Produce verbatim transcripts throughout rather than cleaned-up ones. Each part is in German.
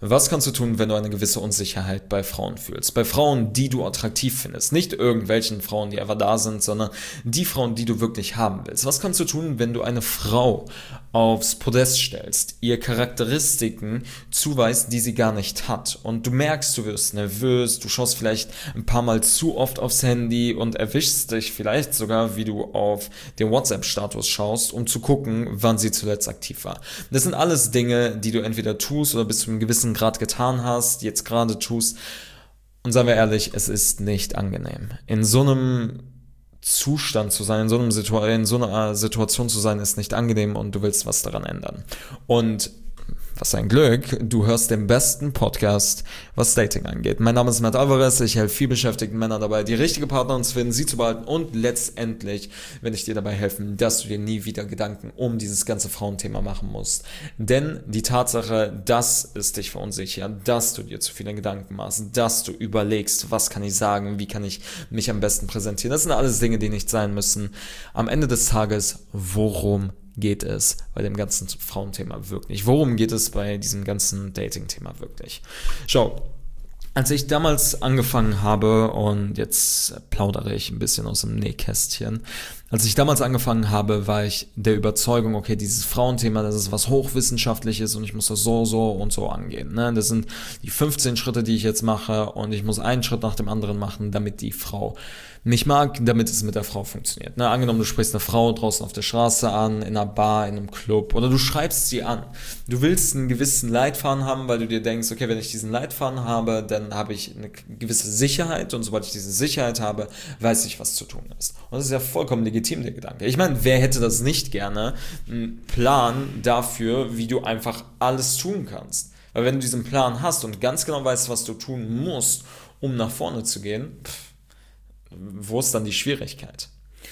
Was kannst du tun, wenn du eine gewisse Unsicherheit bei Frauen fühlst? Bei Frauen, die du attraktiv findest. Nicht irgendwelchen Frauen, die einfach da sind, sondern die Frauen, die du wirklich haben willst. Was kannst du tun, wenn du eine Frau aufs Podest stellst, ihr Charakteristiken zuweist, die sie gar nicht hat? Und du merkst, du wirst nervös, du schaust vielleicht ein paar Mal zu oft aufs Handy und erwischst dich vielleicht sogar, wie du auf den WhatsApp-Status schaust, um zu gucken, wann sie zuletzt aktiv war. Das sind alles Dinge, die du entweder tust oder bis zu einem gewissen Grad getan hast, jetzt gerade tust. Und seien wir ehrlich, es ist nicht angenehm. In so einem Zustand zu sein, in so, einem Situ- in so einer Situation zu sein, ist nicht angenehm und du willst was daran ändern. Und was ein Glück, du hörst den besten Podcast, was Dating angeht. Mein Name ist Matt Alvarez, ich helfe vielbeschäftigten Männern dabei, die richtige Partnerin zu finden, sie zu behalten und letztendlich will ich dir dabei helfen, dass du dir nie wieder Gedanken um dieses ganze Frauenthema machen musst. Denn die Tatsache, dass es dich verunsichert, dass du dir zu viele Gedanken machst, dass du überlegst, was kann ich sagen, wie kann ich mich am besten präsentieren, das sind alles Dinge, die nicht sein müssen. Am Ende des Tages, worum geht es bei dem ganzen Frauenthema wirklich? Worum geht es bei diesem ganzen Dating-Thema wirklich? Schau, als ich damals angefangen habe, und jetzt plaudere ich ein bisschen aus dem Nähkästchen, als ich damals angefangen habe, war ich der Überzeugung, okay, dieses Frauenthema, das ist was Hochwissenschaftliches und ich muss das so, so und so angehen. Ne? Das sind die fünfzehn Schritte, die ich jetzt mache und ich muss einen Schritt nach dem anderen machen, damit die Frau mich mag, damit es mit der Frau funktioniert. Ne? Angenommen, du sprichst eine Frau draußen auf der Straße an, in einer Bar, in einem Club oder du schreibst sie an. Du willst einen gewissen Leitfaden haben, weil du dir denkst, okay, wenn ich diesen Leitfaden habe, dann habe ich eine gewisse Sicherheit und sobald ich diese Sicherheit habe, weiß ich, was zu tun ist. Und das ist ja vollkommen legitim, der Gedanke. Ich meine, wer hätte das nicht gerne? Einen Plan dafür, wie du einfach alles tun kannst. Weil wenn du diesen Plan hast und ganz genau weißt, was du tun musst, um nach vorne zu gehen, pff, wo ist dann die Schwierigkeit?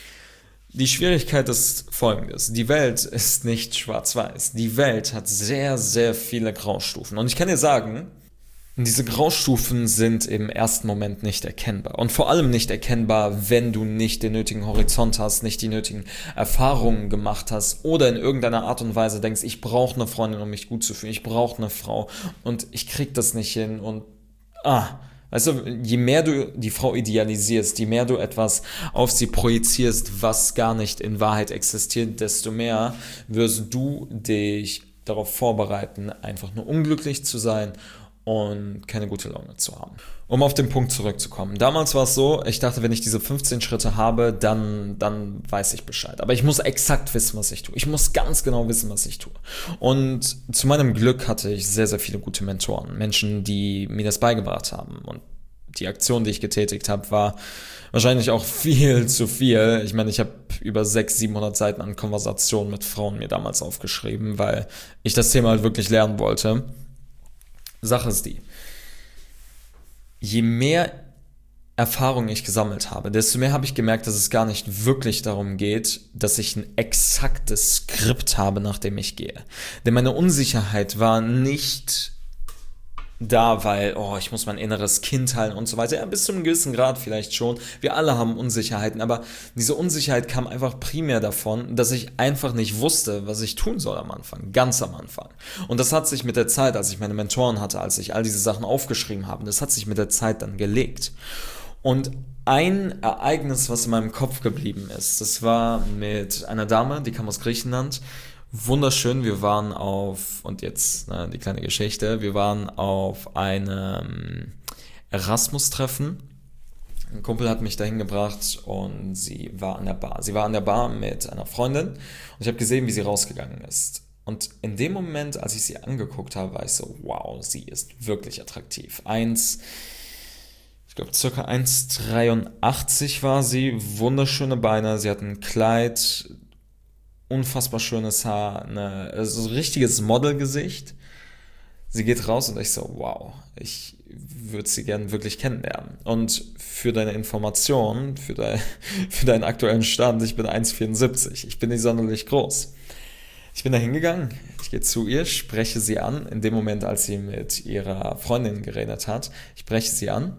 Die Schwierigkeit ist folgendes. Die Welt ist nicht schwarz-weiß. Die Welt hat sehr, sehr viele Graustufen. Und ich kann dir sagen, diese Graustufen sind im ersten Moment nicht erkennbar. Und vor allem nicht erkennbar, wenn du nicht den nötigen Horizont hast, nicht die nötigen Erfahrungen gemacht hast oder in irgendeiner Art und Weise denkst, ich brauche eine Freundin, um mich gut zu fühlen, ich brauche eine Frau und ich krieg das nicht hin und ah, weißt du, je mehr du die Frau idealisierst, je mehr du etwas auf sie projizierst, was gar nicht in Wahrheit existiert, desto mehr wirst du dich darauf vorbereiten, einfach nur unglücklich zu sein und keine gute Laune zu haben. Um auf den Punkt zurückzukommen. Damals war es so, ich dachte, wenn ich diese fünfzehn Schritte habe, dann, dann weiß ich Bescheid. Aber ich muss exakt wissen, was ich tue. Ich muss ganz genau wissen, was ich tue. Und zu meinem Glück hatte ich sehr, sehr viele gute Mentoren. Menschen, die mir das beigebracht haben. Und die Aktion, die ich getätigt habe, war wahrscheinlich auch viel zu viel. Ich meine, ich habe über sechshundert, siebenhundert Seiten an Konversationen mit Frauen mir damals aufgeschrieben, weil ich das Thema halt wirklich lernen wollte. Sache ist die, je mehr Erfahrung ich gesammelt habe, desto mehr habe ich gemerkt, dass es gar nicht wirklich darum geht, dass ich ein exaktes Skript habe, nach dem ich gehe. Denn meine Unsicherheit war nicht da, weil, oh, ich muss mein inneres Kind heilen und so weiter. Ja, bis zu einem gewissen Grad vielleicht schon. Wir alle haben Unsicherheiten, aber diese Unsicherheit kam einfach primär davon, dass ich einfach nicht wusste, was ich tun soll am Anfang, ganz am Anfang. Und das hat sich mit der Zeit, als ich meine Mentoren hatte, als ich all diese Sachen aufgeschrieben habe, das hat sich mit der Zeit dann gelegt. Und ein Ereignis, was in meinem Kopf geblieben ist, das war mit einer Dame, die kam aus Griechenland. Wunderschön, wir waren auf, und jetzt ne, die kleine Geschichte, wir waren auf einem Erasmus-Treffen. Ein Kumpel hat mich dahin gebracht und sie war an der Bar. Sie war an der Bar mit einer Freundin und ich habe gesehen, wie sie rausgegangen ist. Und in dem Moment, als ich sie angeguckt habe, war ich so, wow, sie ist wirklich attraktiv. Eins, ich glaube circa eins Komma dreiundachtzig war sie, wunderschöne Beine, sie hat ein Kleid, unfassbar schönes Haar, eine, also so ein richtiges Modelgesicht. Sie geht raus und ich so, wow, ich würde sie gerne wirklich kennenlernen. Und für deine Information, für, dein, für deinen aktuellen Stand, ich bin eins Komma vierundsiebzig, ich bin nicht sonderlich groß. Ich bin da hingegangen, ich gehe zu ihr, spreche sie an, in dem Moment, als sie mit ihrer Freundin geredet hat, ich spreche sie an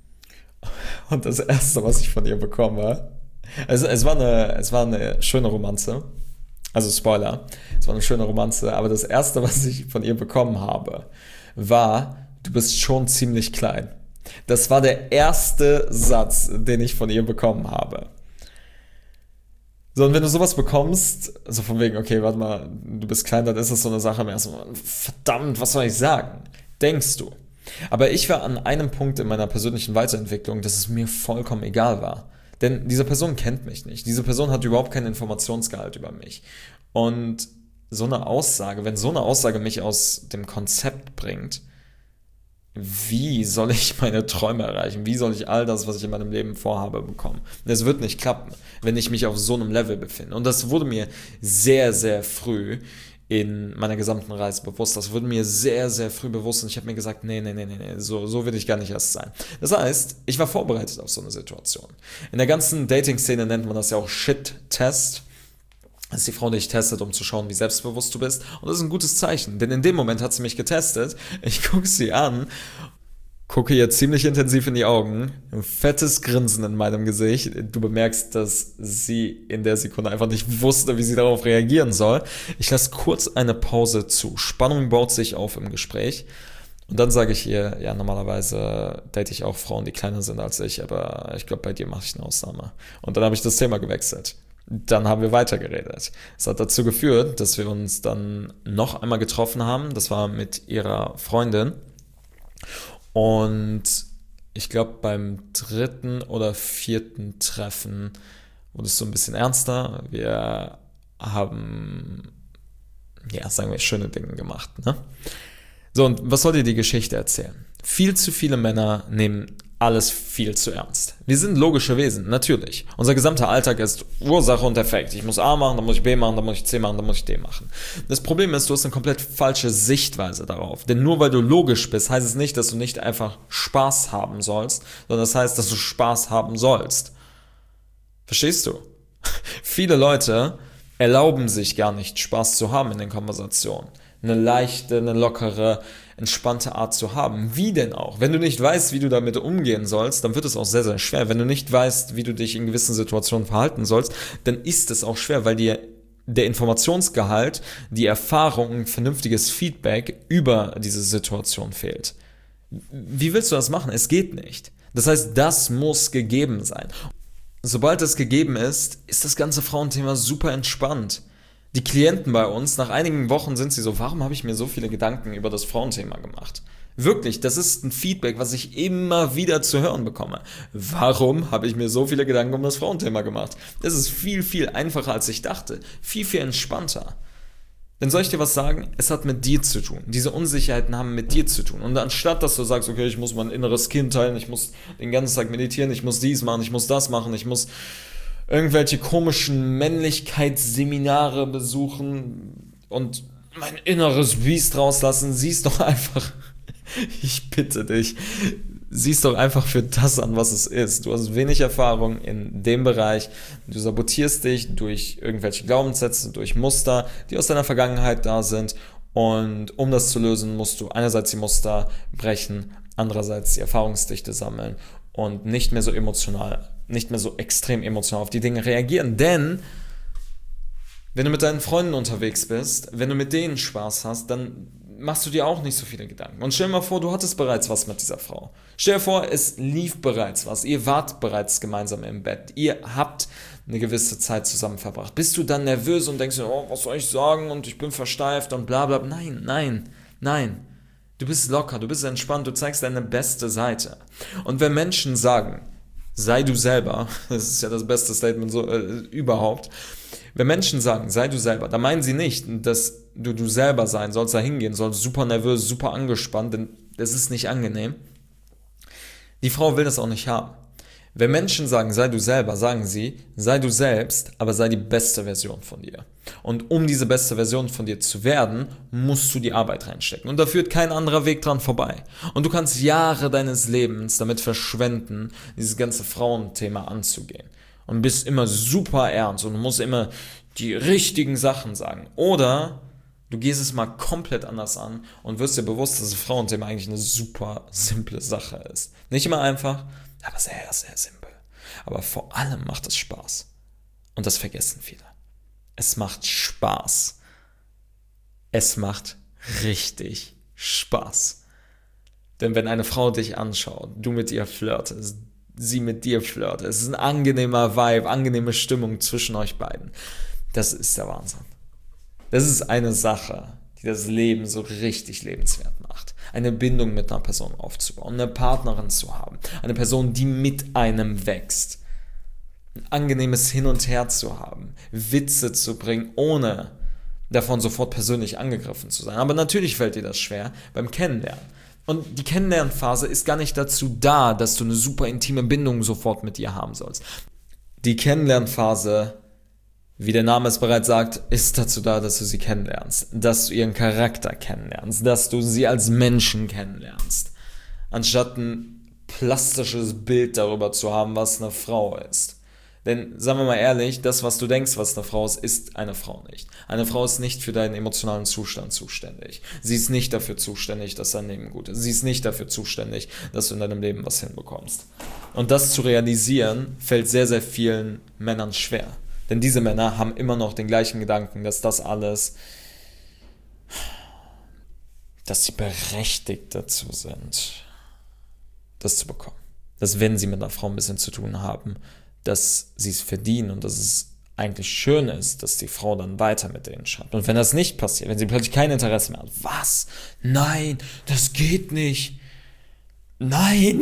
und das Erste, was ich von ihr bekomme, also es war eine, es war eine schöne Romanze, also Spoiler, es war eine schöne Romanze, aber das Erste, was ich von ihr bekommen habe, war, du bist schon ziemlich klein. Das war der erste Satz, den ich von ihr bekommen habe. So, und wenn du sowas bekommst, so von wegen, okay, warte mal, du bist klein, dann ist das so eine Sache, mehr so, verdammt, was soll ich sagen? Denkst du. Aber ich war an einem Punkt in meiner persönlichen Weiterentwicklung, dass es mir vollkommen egal war. Denn diese Person kennt mich nicht. Diese Person hat überhaupt keinen Informationsgehalt über mich. Und so eine Aussage, wenn so eine Aussage mich aus dem Konzept bringt, wie soll ich meine Träume erreichen? Wie soll ich all das, was ich in meinem Leben vorhabe, bekommen? Es wird nicht klappen, wenn ich mich auf so einem Level befinde. Und das wurde mir sehr, sehr früh in meiner gesamten Reise bewusst. Das wurde mir sehr, sehr früh bewusst und ich habe mir gesagt, nee, nee, nee, nee, nee, so, so will ich gar nicht erst sein. Das heißt, ich war vorbereitet auf so eine Situation. In der ganzen Dating-Szene nennt man das ja auch Shit-Test. Das ist die Frau, die dich testet, um zu schauen, wie selbstbewusst du bist. Und das ist ein gutes Zeichen, denn in dem Moment hat sie mich getestet. Ich gucke sie an, gucke ihr ziemlich intensiv in die Augen, ein fettes Grinsen in meinem Gesicht. Du bemerkst, dass sie in der Sekunde einfach nicht wusste, wie sie darauf reagieren soll. Ich lasse kurz eine Pause zu. Spannung baut sich auf im Gespräch. Und dann sage ich ihr, ja, normalerweise date ich auch Frauen, die kleiner sind als ich, aber ich glaube, bei dir mache ich eine Ausnahme. Und dann habe ich das Thema gewechselt. Dann haben wir weitergeredet. Es hat dazu geführt, dass wir uns dann noch einmal getroffen haben. Das war mit ihrer Freundin. Und ich glaube, beim dritten oder vierten Treffen wurde es so ein bisschen ernster. Wir haben, ja, sagen wir, schöne Dinge gemacht, ne? So, und was soll dir die Geschichte erzählen? Viel zu viele Männer nehmen alles viel zu ernst. Wir sind logische Wesen, natürlich. Unser gesamter Alltag ist Ursache und Effekt. Ich muss A machen, dann muss ich B machen, dann muss ich C machen, dann muss ich D machen. Das Problem ist, du hast eine komplett falsche Sichtweise darauf. Denn nur weil du logisch bist, heißt es nicht, dass du nicht einfach Spaß haben sollst, sondern das heißt, dass du Spaß haben sollst. Verstehst du? Viele Leute erlauben sich gar nicht, Spaß zu haben in den Konversationen. Eine leichte, eine lockere, entspannte Art zu haben. Wie denn auch? Wenn du nicht weißt, wie du damit umgehen sollst, dann wird es auch sehr, sehr schwer. Wenn du nicht weißt, wie du dich in gewissen Situationen verhalten sollst, dann ist es auch schwer, weil dir der Informationsgehalt, die Erfahrung, ein vernünftiges Feedback über diese Situation fehlt. Wie willst du das machen? Es geht nicht. Das heißt, das muss gegeben sein. Sobald es gegeben ist, ist das ganze Frauenthema super entspannt. Die Klienten bei uns, nach einigen Wochen sind sie so, warum habe ich mir so viele Gedanken über das Frauenthema gemacht? Wirklich, das ist ein Feedback, was ich immer wieder zu hören bekomme. Warum habe ich mir so viele Gedanken um das Frauenthema gemacht? Das ist viel, viel einfacher, als ich dachte. Viel, viel entspannter. Denn soll ich dir was sagen? Es hat mit dir zu tun. Diese Unsicherheiten haben mit dir zu tun. Und anstatt, dass du sagst, okay, ich muss mein inneres Kind teilen, ich muss den ganzen Tag meditieren, ich muss dies machen, ich muss das machen, ich muss irgendwelche komischen Männlichkeitsseminare besuchen und mein inneres Biest rauslassen, siehst doch einfach, ich bitte dich, siehst doch einfach für das an, was es ist. Du hast wenig Erfahrung in dem Bereich, du sabotierst dich durch irgendwelche Glaubenssätze, durch Muster, die aus deiner Vergangenheit da sind, und um das zu lösen, musst du einerseits die Muster brechen, andererseits die Erfahrungsdichte sammeln und nicht mehr so emotional, nicht mehr so extrem emotional auf die Dinge reagieren. Denn wenn du mit deinen Freunden unterwegs bist, wenn du mit denen Spaß hast, dann machst du dir auch nicht so viele Gedanken. Und stell dir mal vor, du hattest bereits was mit dieser Frau. Stell dir vor, es lief bereits was. Ihr wart bereits gemeinsam im Bett. Ihr habt eine gewisse Zeit zusammen verbracht. Bist du dann nervös und denkst dir, oh, was soll ich sagen und ich bin versteift und bla bla. Nein, nein, nein. Du bist locker, du bist entspannt, du zeigst deine beste Seite. Und wenn Menschen sagen, sei du selber, das ist ja das beste Statement so äh, überhaupt, wenn Menschen sagen, sei du selber, dann meinen sie nicht, dass du du selber sein sollst, da hingehen sollst, super nervös, super angespannt, denn das ist nicht angenehm. Die Frau will das auch nicht haben. Wenn Menschen sagen, sei du selber, sagen sie, sei du selbst, aber sei die beste Version von dir. Und um diese beste Version von dir zu werden, musst du die Arbeit reinstecken. Und da führt kein anderer Weg dran vorbei. Und du kannst Jahre deines Lebens damit verschwenden, dieses ganze Frauenthema anzugehen. Und bist immer super ernst und musst immer die richtigen Sachen sagen. Oder du gehst es mal komplett anders an und wirst dir bewusst, dass das Frauenthema eigentlich eine super simple Sache ist. Nicht immer einfach, aber sehr, sehr simpel. Aber vor allem macht es Spaß. Und das vergessen viele. Es macht Spaß. Es macht richtig Spaß. Denn wenn eine Frau dich anschaut, du mit ihr flirtest, sie mit dir flirtet, es ist ein angenehmer Vibe, angenehme Stimmung zwischen euch beiden. Das ist der Wahnsinn. Das ist eine Sache, die das Leben so richtig lebenswert macht. Eine Bindung mit einer Person aufzubauen, eine Partnerin zu haben, eine Person, die mit einem wächst. Ein angenehmes Hin und Her zu haben, Witze zu bringen, ohne davon sofort persönlich angegriffen zu sein. Aber natürlich fällt dir das schwer beim Kennenlernen. Und die Kennenlernphase ist gar nicht dazu da, dass du eine super intime Bindung sofort mit ihr haben sollst. Die Kennenlernphase, wie der Name es bereits sagt, ist dazu da, dass du sie kennenlernst, dass du ihren Charakter kennenlernst, dass du sie als Menschen kennenlernst, anstatt ein plastisches Bild darüber zu haben, was eine Frau ist. Denn, sagen wir mal ehrlich, das, was du denkst, was eine Frau ist, ist eine Frau nicht. Eine Frau ist nicht für deinen emotionalen Zustand zuständig. Sie ist nicht dafür zuständig, dass dein Leben gut ist. Sie ist nicht dafür zuständig, dass du in deinem Leben was hinbekommst. Und das zu realisieren, fällt sehr, sehr vielen Männern schwer. Denn diese Männer haben immer noch den gleichen Gedanken, dass das alles, dass sie berechtigt dazu sind, das zu bekommen. Dass wenn sie mit einer Frau ein bisschen zu tun haben, dass sie es verdienen und dass es eigentlich schön ist, dass die Frau dann weiter mit denen schreibt. Und wenn das nicht passiert, wenn sie plötzlich kein Interesse mehr hat, was? Nein, das geht nicht. Nein.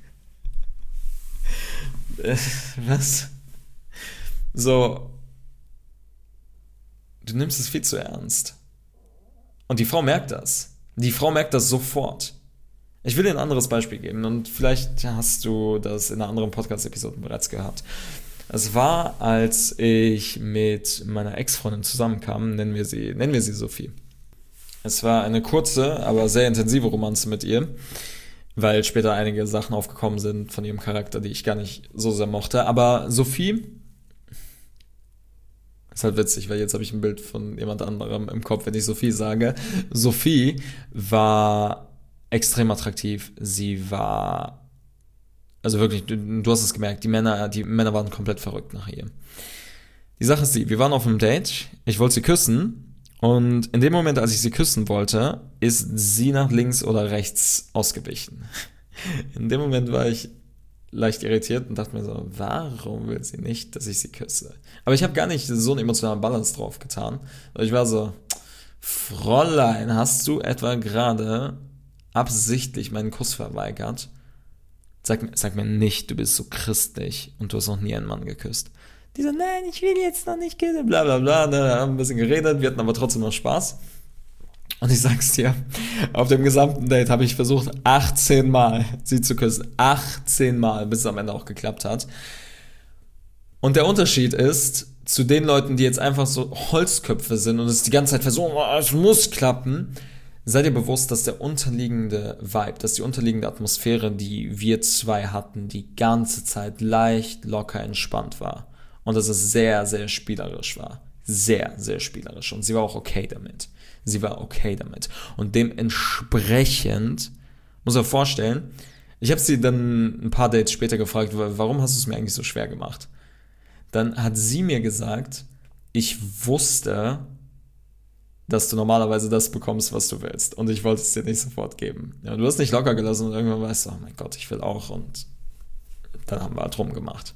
Was? So, du nimmst es viel zu ernst. Und die Frau merkt das. Die Frau merkt das sofort. Ich will dir ein anderes Beispiel geben und vielleicht hast du das in einer anderen Podcast-Episode bereits gehört. Es war, als ich mit meiner Ex-Freundin zusammenkam, nennen wir sie, nennen wir sie Sophie. Es war eine kurze, aber sehr intensive Romanze mit ihr, weil später einige Sachen aufgekommen sind von ihrem Charakter, die ich gar nicht so sehr mochte. Aber Sophie, ist halt witzig, weil jetzt habe ich ein Bild von jemand anderem im Kopf, wenn ich Sophie sage. Sophie war extrem attraktiv. Sie war, also wirklich, du, du hast es gemerkt, die Männer, die Männer waren komplett verrückt nach ihr. Die Sache ist die, wir waren auf einem Date, ich wollte sie küssen und in dem Moment, als ich sie küssen wollte, ist sie nach links oder rechts ausgewichen. In dem Moment war ich leicht irritiert und dachte mir so, warum will sie nicht, dass ich sie küsse? Aber ich habe gar nicht so einen emotionalen Balance drauf getan. Ich war so, Fräulein, hast du etwa gerade absichtlich meinen Kuss verweigert? Sag, sag mir nicht, du bist so christlich und du hast noch nie einen Mann geküsst. Die so, nein, ich will jetzt noch nicht küssen, bla bla bla, ne, haben ein bisschen geredet, wir hatten aber trotzdem noch Spaß. Und ich sag's dir, auf dem gesamten Date habe ich versucht, achtzehn Mal sie zu küssen. achtzehn Mal, bis es am Ende auch geklappt hat. Und der Unterschied ist, zu den Leuten, die jetzt einfach so Holzköpfe sind und es die ganze Zeit versuchen, oh, es muss klappen, seid ihr bewusst, dass der unterliegende Vibe, dass die unterliegende Atmosphäre, die wir zwei hatten, die ganze Zeit leicht, locker, entspannt war. Und dass es sehr, sehr spielerisch war. Sehr, sehr spielerisch. Und sie war auch okay damit. Sie war okay damit. Und dementsprechend, muss ich mir vorstellen, ich habe sie dann ein paar Dates später gefragt, warum hast du es mir eigentlich so schwer gemacht? Dann hat sie mir gesagt, ich wusste, dass du normalerweise das bekommst, was du willst. Und ich wollte es dir nicht sofort geben. Ja, du hast nicht locker gelassen und irgendwann weißt du, oh mein Gott, ich will auch. Und dann haben wir halt rumgemacht.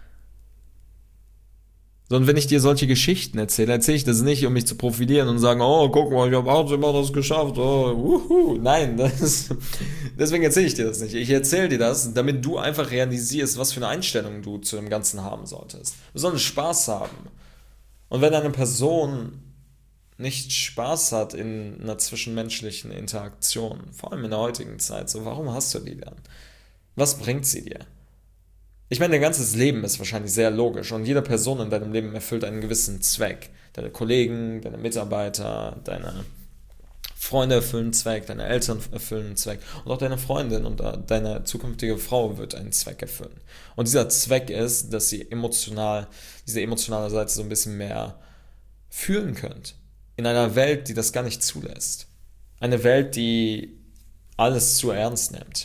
So, und wenn ich dir solche Geschichten erzähle, erzähle ich das nicht, um mich zu profilieren und sagen, oh, guck mal, ich habe auch immer das geschafft. Oh, wuhu. Nein, das, deswegen erzähle ich dir das nicht. Ich erzähle dir das, damit du einfach realisierst, was für eine Einstellung du zu dem Ganzen haben solltest. Du solltest Spaß haben. Und wenn eine Person nicht Spaß hat in einer zwischenmenschlichen Interaktion, vor allem in der heutigen Zeit, so, warum hast du die dann? Was bringt sie dir? Ich meine, dein ganzes Leben ist wahrscheinlich sehr logisch und jede Person in deinem Leben erfüllt einen gewissen Zweck. Deine Kollegen, deine Mitarbeiter, deine Freunde erfüllen einen Zweck, deine Eltern erfüllen einen Zweck und auch deine Freundin und deine zukünftige Frau wird einen Zweck erfüllen. Und dieser Zweck ist, dass ihr emotional, diese emotionale Seite so ein bisschen mehr fühlen könnt. In einer Welt, die das gar nicht zulässt. Eine Welt, die alles zu ernst nimmt.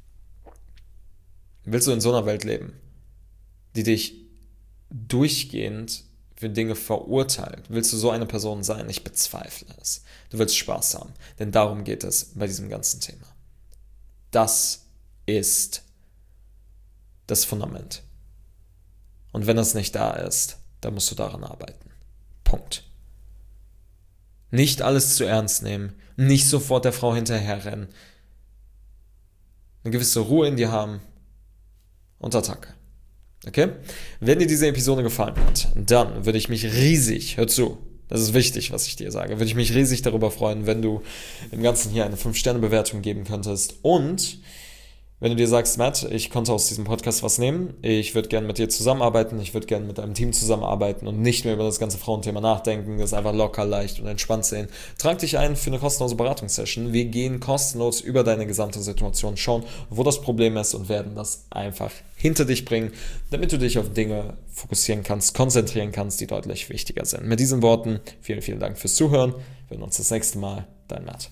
Willst du in so einer Welt leben, die dich durchgehend für Dinge verurteilt? Willst du so eine Person sein? Ich bezweifle es. Du willst Spaß haben, denn darum geht es bei diesem ganzen Thema. Das ist das Fundament. Und wenn das nicht da ist, dann musst du daran arbeiten. Punkt. Nicht alles zu ernst nehmen, nicht sofort der Frau hinterherrennen, eine gewisse Ruhe in dir haben und Attacke. Okay? Wenn dir diese Episode gefallen hat, dann würde ich mich riesig, hör zu, das ist wichtig, was ich dir sage, würde ich mich riesig darüber freuen, wenn du dem Ganzen hier eine fünf Sterne Bewertung geben könntest. Und wenn du dir sagst, Matt, ich konnte aus diesem Podcast was nehmen, ich würde gerne mit dir zusammenarbeiten, ich würde gerne mit einem Team zusammenarbeiten und nicht mehr über das ganze Frauenthema nachdenken, das einfach locker, leicht und entspannt sehen, trag dich ein für eine kostenlose Beratungssession. Wir gehen kostenlos über deine gesamte Situation, schauen, wo das Problem ist und werden das einfach hinter dich bringen, damit du dich auf Dinge fokussieren kannst, konzentrieren kannst, die deutlich wichtiger sind. Mit diesen Worten, vielen, vielen Dank fürs Zuhören. Wir sehen uns das nächste Mal. Dein Matt.